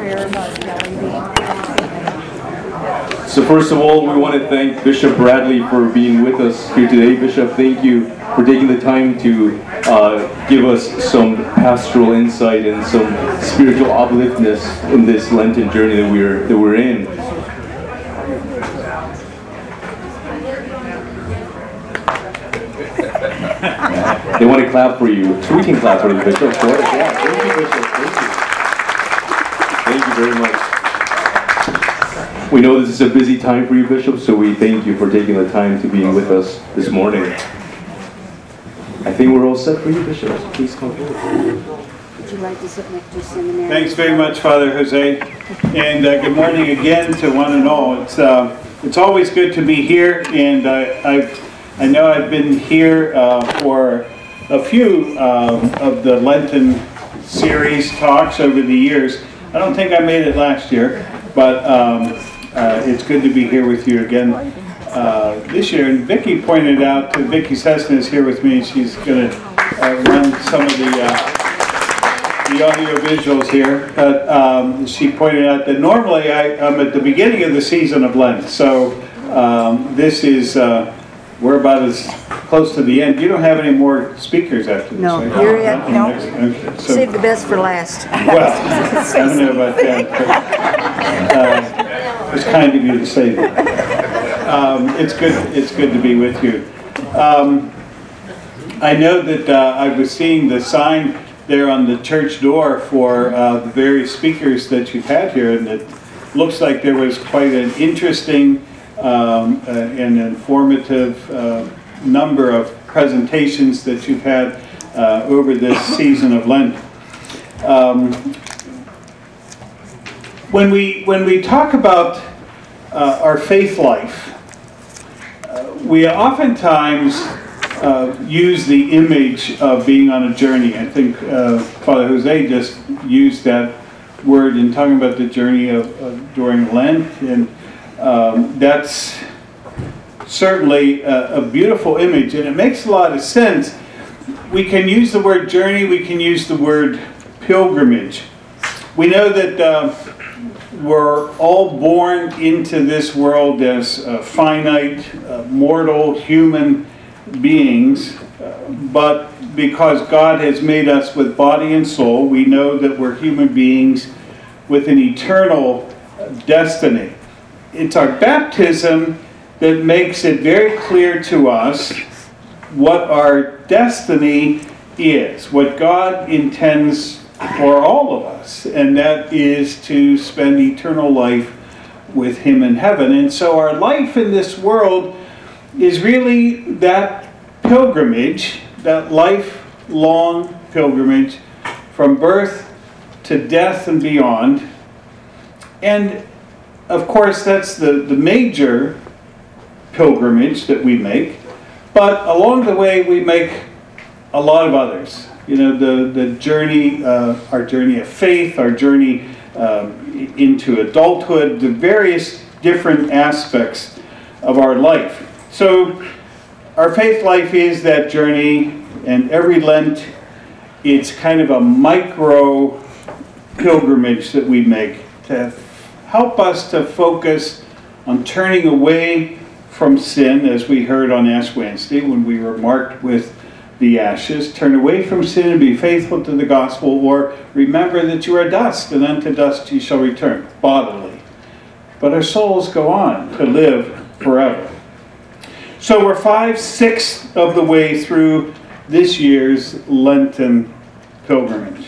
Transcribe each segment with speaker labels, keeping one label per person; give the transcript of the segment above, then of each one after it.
Speaker 1: prayer about Kelly being.
Speaker 2: So first of all, we want to thank Bishop Bradley for being with us here today. Bishop, thank you for taking the time to give us some pastoral insight and some spiritual upliftness in this Lenten journey that we're in. They want to clap for you, so we can clap for you, Bishop. Of course. Yeah, thank you, Bishop. Thank you very much. We know this is a busy time for you, Bishop, so we thank you for taking the time to be with us this morning. I think we're all set for you, Bishop. Please come forward.
Speaker 1: Would you like to submit to seminary?
Speaker 3: Thanks very much, Father Jose, and good morning again to one and all. It's always good to be here, and I know I've been here for a few of the Lenten series talks over the years. I don't think I made it last year, but it's good to be here with you again this year. And Vicki pointed out, Vicki Sesson is here with me, and she's going to run some of the audio visuals here. But she pointed out that normally I'm at the beginning of the season of Lent, so this is... we're about as close to the end. You don't have any more speakers after this,
Speaker 1: No,
Speaker 3: right?
Speaker 1: you're at, no.
Speaker 3: Okay, so,
Speaker 1: Save the best for last.
Speaker 3: well, I don't know about that. But, it's kind of you to say that. It's good to be with you. I know that I was seeing the sign there on the church door for the various speakers that you've had here, and it looks like there was quite an interesting and informative number of presentations that you've had over this season of Lent. When we talk about our faith life, we oftentimes use the image of being on a journey. I think Father Jose just used that word in talking about the journey of during Lent, and that's certainly a beautiful image, and it makes a lot of sense. We can use the word journey, we can use the word pilgrimage. We know that we're all born into this world as finite, mortal, human beings, but because God has made us with body and soul, we know that we're human beings with an eternal destiny. It's our baptism that makes it very clear to us what our destiny is, what God intends for all of us, and that is to spend eternal life with Him in heaven. And so our life in this world is really that pilgrimage, that lifelong pilgrimage from birth to death and beyond. And of course, that's the major pilgrimage that we make. But along the way, we make a lot of others. You know, the journey, our journey of faith, our journey into adulthood, the various different aspects of our life. So our faith life is that journey, and every Lent, it's kind of a micro pilgrimage that we make to help us to focus on turning away from sin, as we heard on Ash Wednesday when we were marked with the ashes. Turn away from sin and be faithful to the gospel, or remember that you are dust, and unto dust you shall return, bodily. But our souls go on to live forever. So we're 5/6 of the way through this year's Lenten pilgrimage.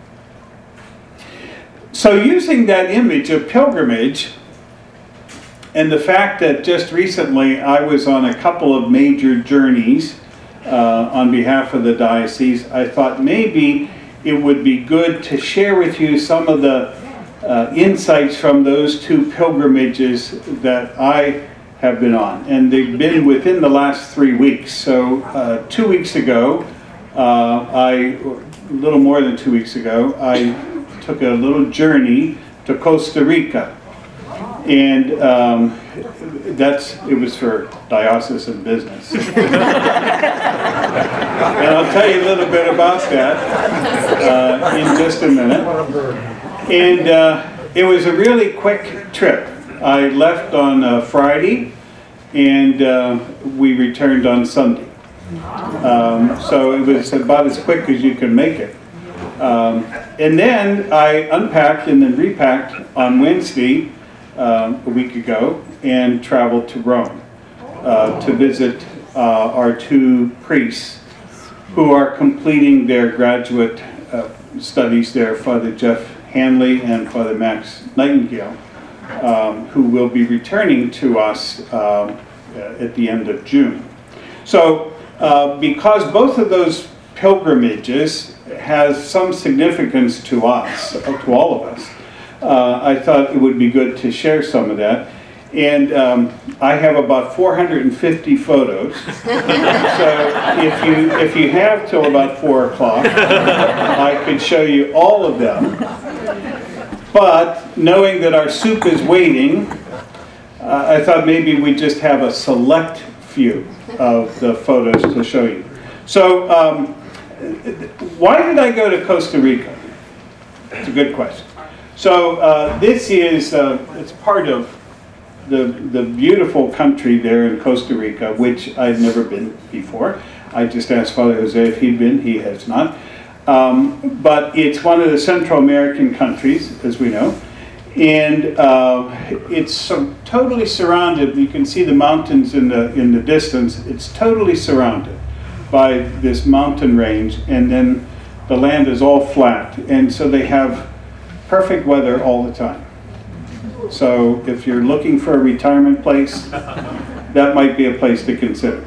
Speaker 3: So using that image of pilgrimage, and the fact that just recently I was on a couple of major journeys on behalf of the diocese, I thought maybe it would be good to share with you some of the insights from those two pilgrimages that I have been on. And they've been within the last 3 weeks. So 2 weeks ago, a little more than 2 weeks ago, I took a little journey to Costa Rica. And it was for diocesan business. And I'll tell you a little bit about that in just a minute. And It was a really quick trip. I left on Friday, and we returned on Sunday. So it was about as quick as you can make it. And then I unpacked and then repacked on Wednesday, a week ago, and traveled to Rome to visit our two priests who are completing their graduate studies there, Father Jeff Hanley and Father Max Nightingale, who will be returning to us at the end of June. So because both of those pilgrimages has some significance to us, to all of us, I thought it would be good to share some of that. And I have about 450 photos. So if you have till about 4 o'clock, I could show you all of them. But knowing that our soup is waiting, I thought maybe we'd just have a select few of the photos to show you. So why did I go to Costa Rica? It's a good question. So this is, it's part of the beautiful country there in Costa Rica, which I've never been before. I just asked Father Jose if he'd been. He has not. But it's one of the Central American countries, as we know. And it's totally surrounded. You can see the mountains in the distance. It's totally surrounded by this mountain range. And then the land is all flat. And so they have perfect weather all the time. So if you're looking for a retirement place, that might be a place to consider.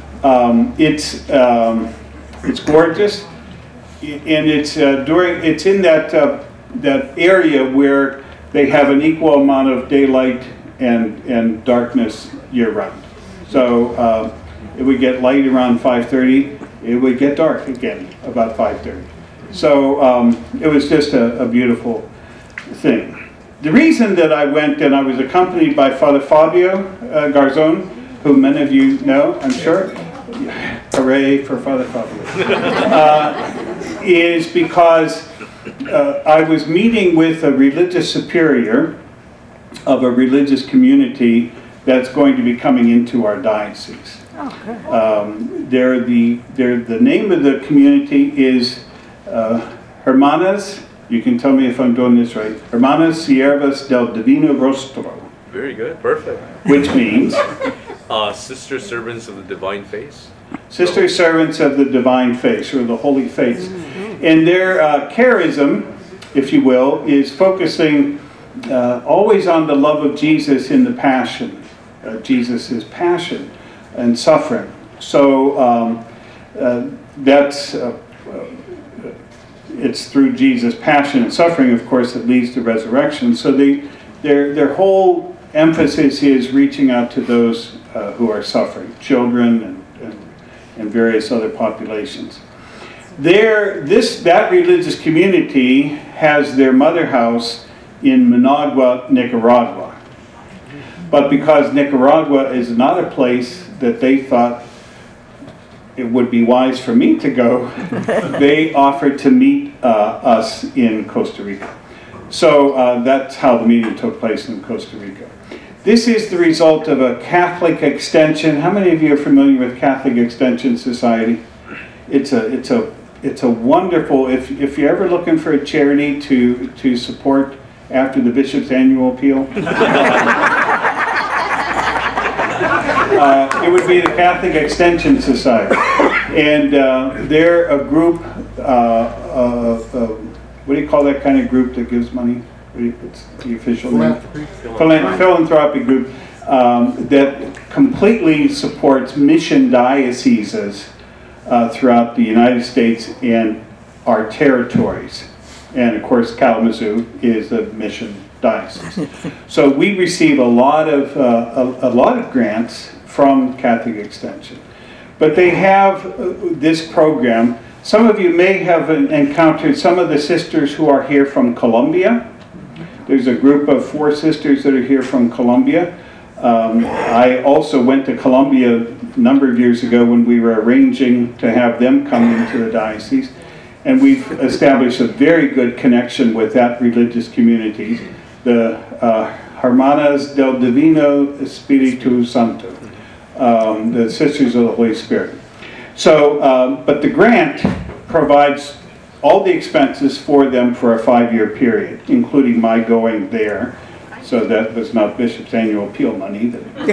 Speaker 3: It's gorgeous, and it's in that area where they have an equal amount of daylight and darkness year round. So it would get light around 5:30. It would get dark again about 5:30. So it was just a beautiful thing. The reason that I went, and I was accompanied by Father Fabio Garzon, who many of you know, I'm sure. Hooray for Father Fabio. Is because I was meeting with a religious superior of a religious community that's going to be coming into our diocese. The name of the community is Hermanas. You can tell me if I'm doing this right. Hermanas Siervas del Divino Rostro.
Speaker 4: Very good, perfect.
Speaker 3: Which means?
Speaker 4: Sister Servants of the Divine Face.
Speaker 3: Sister Servants of the Divine Face, or the Holy Face. And their charism, if you will, is focusing always on the love of Jesus in the Passion. Jesus' passion and suffering. So that's... it's through Jesus' passion and suffering, of course, that leads to resurrection. So their whole emphasis is reaching out to those who are suffering, children and various other populations. That religious community has their mother house in Managua, Nicaragua. But because Nicaragua is not a place that they thought it would be wise for me to go, they offered to meet us in Costa Rica. So that's how the meeting took place in Costa Rica. This is the result of a Catholic Extension. How many of you are familiar with Catholic Extension Society? It's a wonderful, if you're ever looking for a charity to support after the Bishop's Annual Appeal, it would be the Catholic Extension Society. And they're a group, what do you call that kind of group that gives money? It's the official name? Philanthropic group that completely supports mission dioceses throughout the United States and our territories. And of course, Kalamazoo is a mission diocese. So we receive a lot of grants from Catholic Extension. But they have this program. Some of you may have encountered some of the sisters who are here from Colombia. There's a group of 4 sisters that are here from Colombia. I also went to Colombia a number of years ago when we were arranging to have them come into the diocese. and we've established a very good connection with that religious community, the Hermanas del Divino Espíritu Santo, the Sisters of the Holy Spirit. So, but the grant provides all the expenses for them for a 5-year period, including my going there. So that was not Bishop's annual appeal money.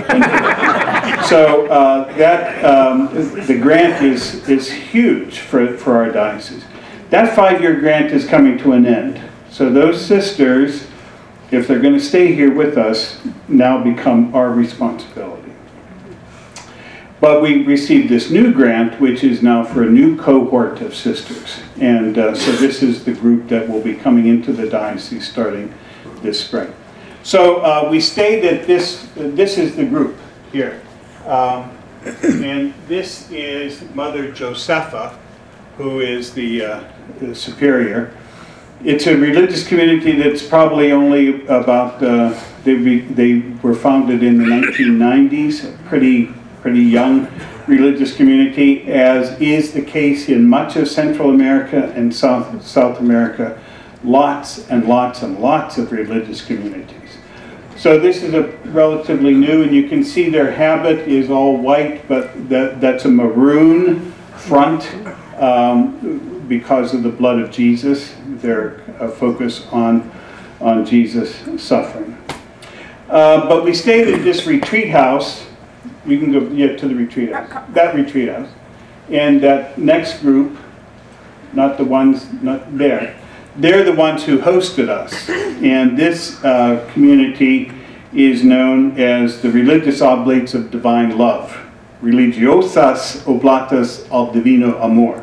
Speaker 3: So the grant is huge for our diocese. That 5-year grant is coming to an end. So those sisters, if they're going to stay here with us, now become our responsibility. But we received this new grant, which is now for a new cohort of sisters. And so this is the group that will be coming into the diocese starting this spring. So we stayed at this is the group here. And this is Mother Josepha, who is the superior. It's a religious community that's probably only about, they were founded in the 1990s, pretty young religious community, as is the case in much of Central America and South America. Lots and lots and lots of religious communities. So this is a relatively new, and you can see their habit is all white, but that's a maroon front because of the blood of Jesus. Their focus on Jesus' suffering. But we stayed at this retreat house. We can go to the retreat house. That retreat house. And that next group, not the ones, not there, they're the ones who hosted us. And this community is known as the Religious Oblates of Divine Love. Religiosas Oblatas al Divino Amor.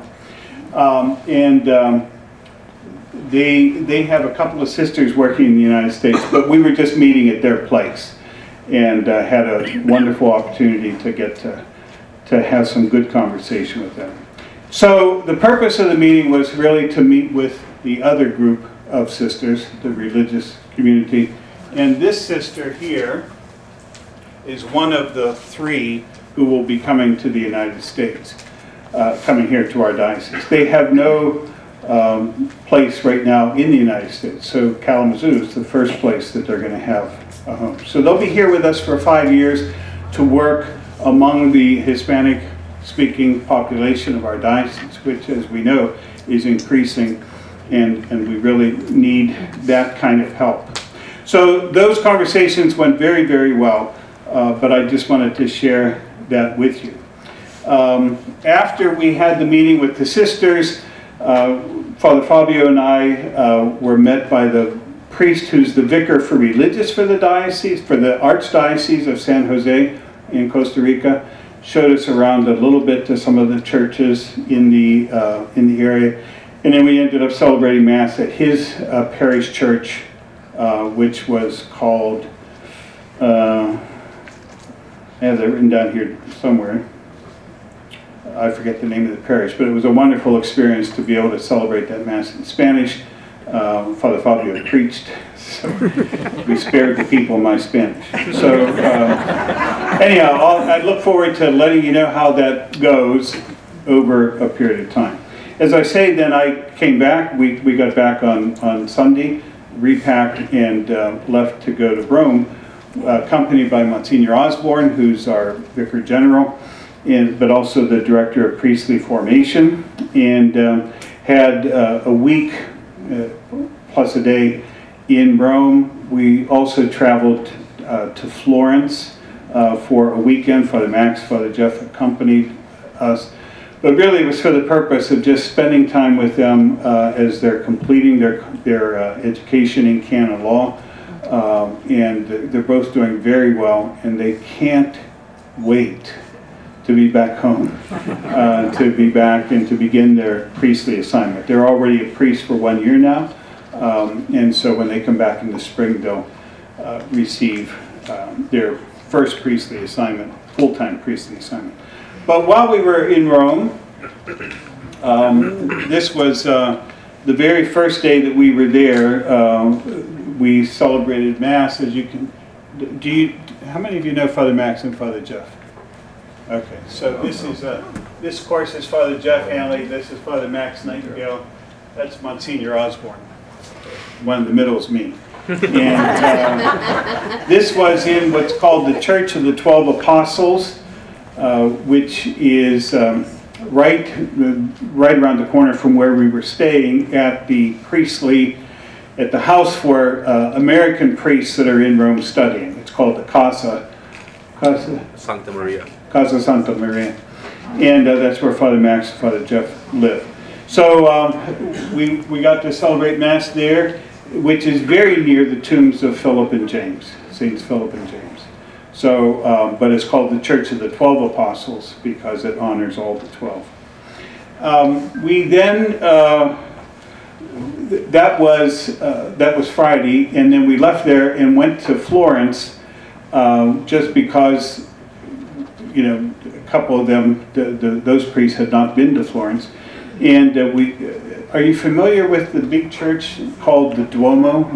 Speaker 3: They have a couple of sisters working in the United States, but we were just meeting at their place. And had a wonderful opportunity to get to have some good conversation with them. So the purpose of the meeting was really to meet with the other group of sisters, the religious community. And this sister here is one of the 3 who will be coming to the United States, coming here to our diocese. They have no place right now in the United States. So Kalamazoo is the first place that they're going to have a home. So they'll be here with us for 5 years to work among the Hispanic-speaking population of our diocese, which, as we know, is increasing, and we really need that kind of help. So those conversations went very, very well, but I just wanted to share that with you. After we had the meeting with the sisters, Father Fabio and I were met by the priest who's the vicar for religious for the diocese, for the Archdiocese of San Jose in Costa Rica. Showed us around a little bit to some of the churches in the area, and then we ended up celebrating Mass at his parish church, which was called, I have it written down here somewhere. I forget the name of the parish, but it was a wonderful experience to be able to celebrate that Mass in Spanish. Father Fabio preached, so we spared the people my Spanish. So anyhow, I look forward to letting you know how that goes over a period of time. As I say, then I came back. We got back on Sunday, repacked, and left to go to Rome, accompanied by Monsignor Osborne, who's our Vicar General, but also the Director of Priestly Formation, and had a week plus a day in Rome. We also traveled to Florence for a weekend. Father Max, Father Jeff accompanied us. But really it was for the purpose of just spending time with them as they're completing their education in canon law. And they're both doing very well, and they can't wait to be back home, to be back and to begin their priestly assignment. They're already a priest for 1 year now, and so when they come back in the spring, they'll receive their first priestly assignment, full-time priestly assignment. But while we were in Rome, this was the very first day that we were there. We celebrated Mass, as you can. How many of you know Father Max and Father Jeff? Okay, so this is this course is Father Jeff Hanley. This is Father Max Nightingale. That's Monsignor Osborne. One in the middle is me. And this was in what's called the Church of the 12 Apostles, which is right around the corner from where we were staying at the house for American priests that are in Rome studying. It's called the Casa
Speaker 4: Santa Maria.
Speaker 3: Santa Maria. And that's where Father Max and Father Jeff live. So we got to celebrate Mass there, which is very near the tombs of Philip and James, Saints Philip and James. So, but it's called the Church of the 12 Apostles because it honors all the 12. We then, that was Friday, and then we left there and went to Florence just because, a couple of them, those priests had not been to Florence. And are you familiar with the big church called the Duomo?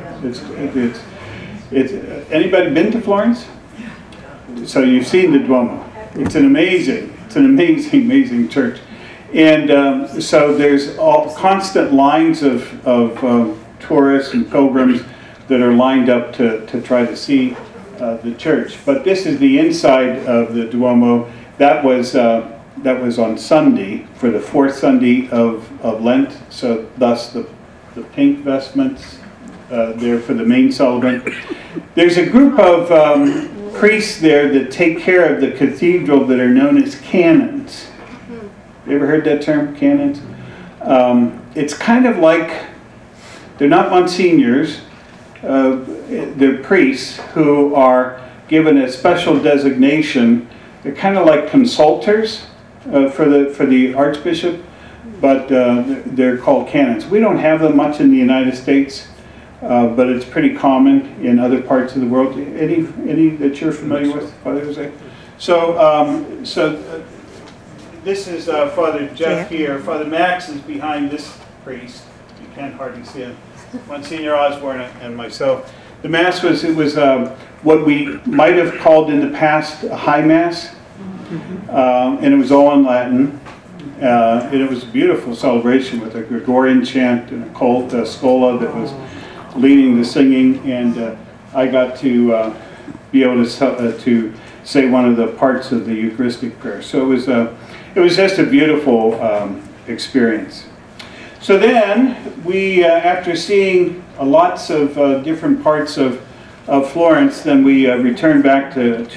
Speaker 3: Anybody been to Florence? So you've seen the Duomo. It's an amazing church. And so there's constant lines of tourists and pilgrims that are lined up to try to see the church. But this is the inside of the Duomo. That was on Sunday, for the fourth Sunday of Lent, so thus the pink vestments there for the main celebrant. There's a group of priests there that take care of the cathedral that are known as canons. You ever heard that term, canons? It's kind of like, they're not monsignors, they're priests who are given a special designation. They're kind of like consultors for the archbishop, but they're called canons. We don't have them much in the United States, but it's pretty common in other parts of the world. Any that you're familiar with, Father Jose? So this is Father Jeff here. Father Max is behind this priest. You can't hardly see him. Monsignor Osborne and myself. The Mass was what we might have called in the past a high Mass. And it was all in Latin, and it was a beautiful celebration with a Gregorian chant and a cult, Scola, that was leading the singing, and I got to be able to say one of the parts of the Eucharistic prayer. So it was just a beautiful experience. So then we, after seeing lots of different parts of Florence, then we returned back to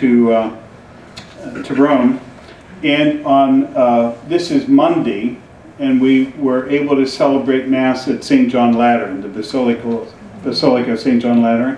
Speaker 3: Rome, and on this is Monday, and we were able to celebrate Mass at St. John Lateran, the Basilica of St. John Lateran.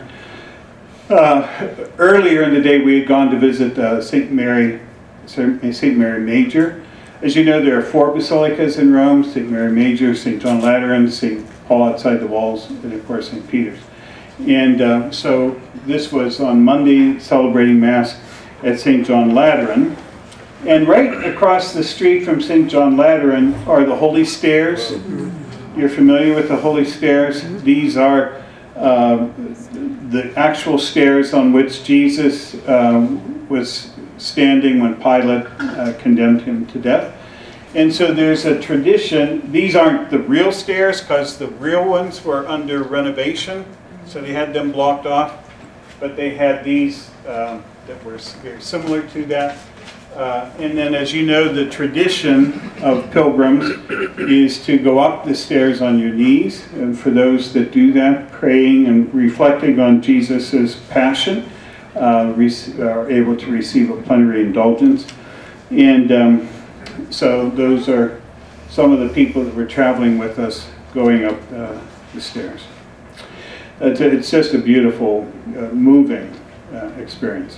Speaker 3: Earlier in the day, we had gone to visit St. Mary Major. As you know, there are 4 basilicas in Rome: St. Mary Major, St. John Lateran, St. Paul outside the walls, and of course St. Peter's. And so this was on Monday, celebrating Mass at St. John Lateran. And right across the street from St. John Lateran are the Holy Stairs. You're familiar with the Holy Stairs? These are the actual stairs on which Jesus was standing when Pilate condemned him to death. And so there's a tradition. These aren't the real stairs because the real ones were under renovation, so they had them blocked off. But they had these that were very similar to that. And then, as you know, the tradition of pilgrims is to go up the stairs on your knees. And for those that do that, praying and reflecting on Jesus' passion, are able to receive a plenary indulgence. And so those are some of the people that were traveling with us going up the stairs. It's just a beautiful, moving experience.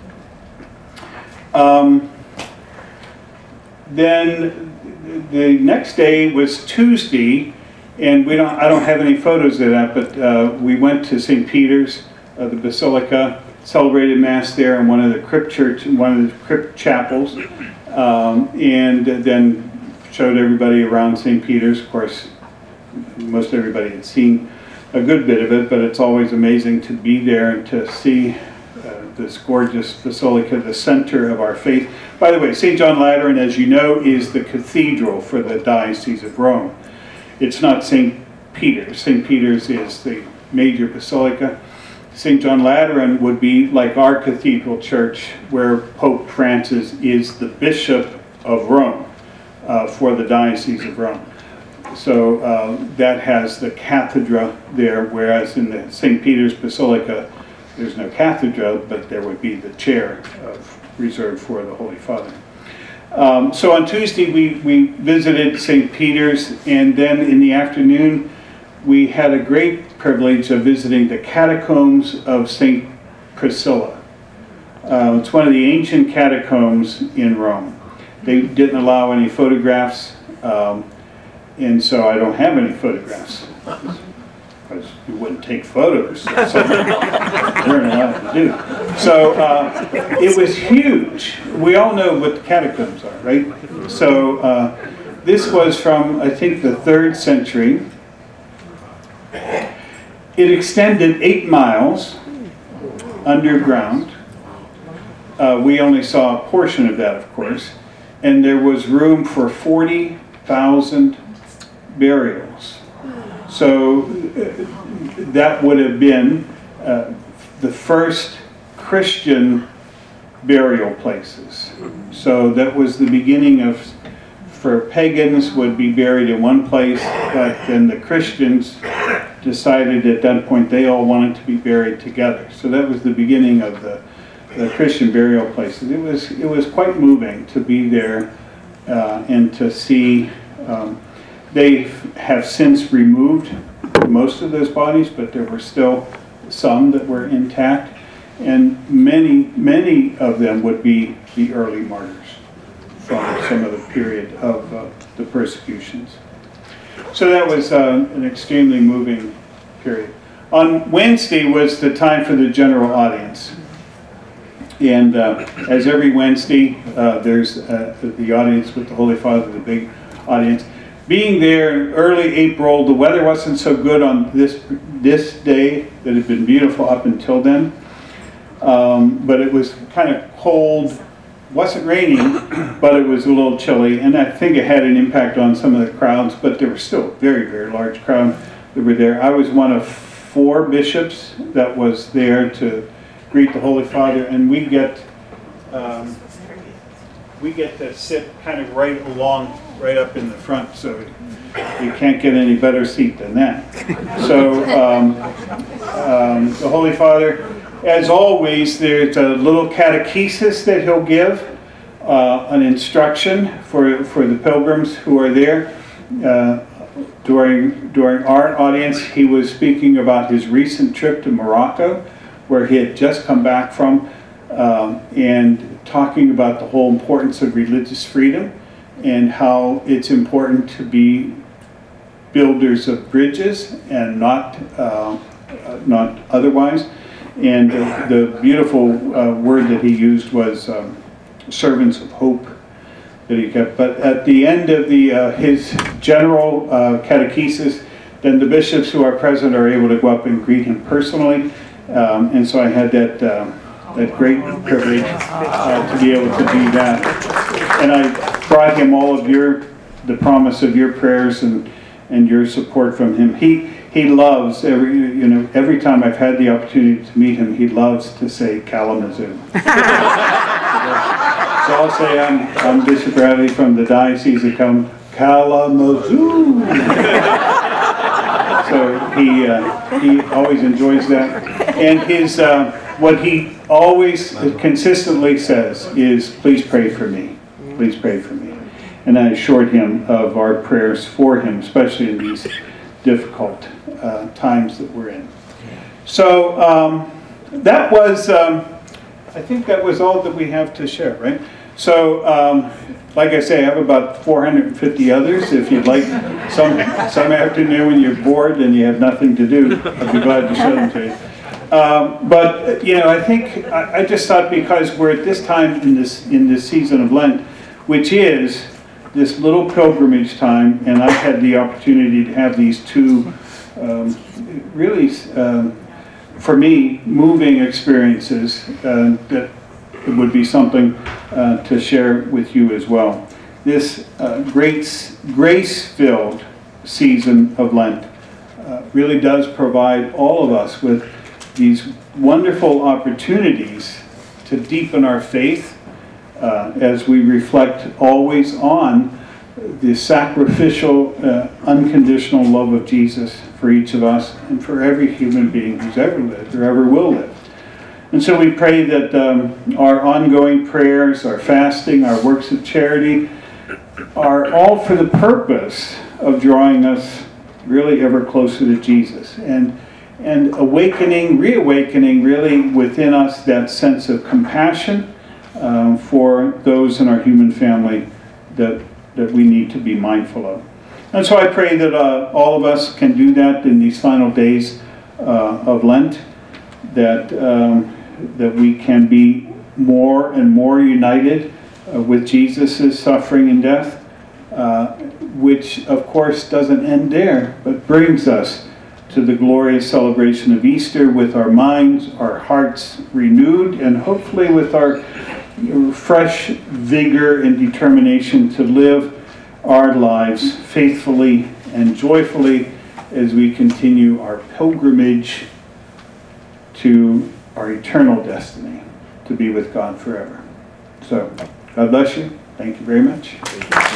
Speaker 3: Then the next day was Tuesday, and I don't have any photos of that, but we went to St. Peter's, the Basilica, celebrated Mass there in one of the crypt chapels, and then showed everybody around St. Peter's. Of course, most everybody had seen a good bit of it, but it's always amazing to be there and to see this gorgeous basilica, the center of our faith. By the way, St. John Lateran, as you know, is the cathedral for the Diocese of Rome. It's not St. Peter's. St. Peter's is the major basilica. St. John Lateran would be like our cathedral church, where Pope Francis is the Bishop of Rome for the Diocese of Rome. So that has the cathedra there, whereas in the St. Peter's Basilica, there's no cathedra, but there would be the chair reserved for the Holy Father. So on Tuesday, we visited St. Peter's, and then in the afternoon, we had a great privilege of visiting the catacombs of St. Priscilla. It's one of the ancient catacombs in Rome. They didn't allow any photographs, and so I don't have any photographs, because you wouldn't take photos. So we're not allowed to do. So it was huge. We all know what the catacombs are, right? So this was from, I think, the 3rd century. It extended 8 miles underground. We only saw a portion of that, of course. And there was room for 40,000 burials. So that would have been the first Christian burial places. So that was the beginning of, for pagans would be buried in one place, but then the Christians decided at that point they all wanted to be buried together. So that was the beginning of the Christian burial places. It was quite moving to be there and to see. They have since removed most of those bodies, but there were still some that were intact, and many of them would be the early martyrs from some of the period of the persecutions. So that was an extremely moving period. On Wednesday was the time for the general audience. And as every Wednesday, there's the audience with the Holy Father, the big audience. Being there in early April, the weather wasn't so good on this day that had been beautiful up until then. But it was kind of cold. Wasn't raining, but it was a little chilly, and I think it had an impact on some of the crowds, but there was still a very, very large crowd that were there. I was one of 4 bishops that was there to greet the Holy Father, and we get to sit kind of right up in the front, so you can't get any better seat than that. So the Holy Father, as always, there's a little catechesis that he'll give, an instruction for the pilgrims who are there. During our audience, he was speaking about his recent trip to Morocco, where he had just come back from, and talking about the whole importance of religious freedom and how it's important to be builders of bridges and not otherwise. And the beautiful word that he used was servants of hope that he kept. But at the end of his general catechesis, then the bishops who are present are able to go up and greet him personally. And so I had that great privilege to be able to do that. And I brought him all of the promise of your prayers and your support from him. He loves, every time I've had the opportunity to meet him, he loves to say Kalamazoo. So I'll say I'm Bishop Bradley from the Diocese of Kalamazoo. So he always enjoys that. And his what he always consistently says is, please pray for me. Please pray for me. And I assured him of our prayers for him, especially in these difficult times that we're in. So that was, I think that was all that we have to share, right? So, like I say, I have about 450 others. If you'd like some afternoon when you're bored and you have nothing to do, I'd be glad to show them to you. But I think I just thought, because we're at this time in this season of Lent, which is this little pilgrimage time, and I've had the opportunity to have these 2 really, for me, moving experiences that would be something to share with you as well. This grace-filled season of Lent really does provide all of us with these wonderful opportunities to deepen our faith as we reflect always on the sacrificial, unconditional love of Jesus for each of us and for every human being who's ever lived or ever will live. And so we pray that our ongoing prayers, our fasting, our works of charity are all for the purpose of drawing us really ever closer to Jesus and reawakening really within us that sense of compassion for those in our human family that we need to be mindful of. And so I pray that all of us can do that in these final days of Lent, that we can be more and more united with Jesus' suffering and death, which of course doesn't end there, but brings us to the glorious celebration of Easter with our minds, our hearts renewed, and hopefully with our fresh vigor and determination to live our lives faithfully and joyfully as we continue our pilgrimage to our eternal destiny, to be with God forever. So, God bless you. Thank you very much.